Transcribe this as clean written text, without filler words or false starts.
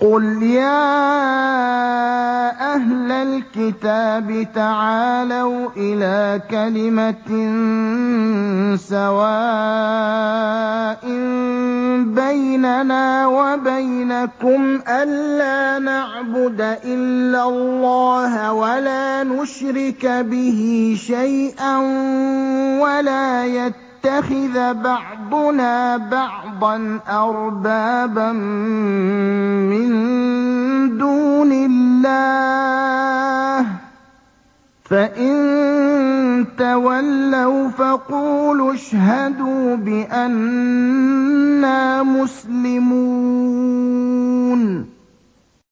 قُلْ يَا أَهْلَ الْكِتَابِ تَعَالَوْا إِلَىٰ كَلِمَةٍ سَوَاءٍ بَيْنَنَا وَبَيْنَكُمْ أَلَّا نَعْبُدَ إِلَّا اللَّهَ وَلَا نُشْرِكَ بِهِ شَيْئًا وَلَا يَتَّخِذَ بَعْضُنَا بَعْضًا أَرْبَابًا مِّن دُونِ اللَّهِ ۚ فَإِن تَوَلَّوْا فَقُولُوا اشْهَدُوا بِأَنَّا مُسْلِمُونَ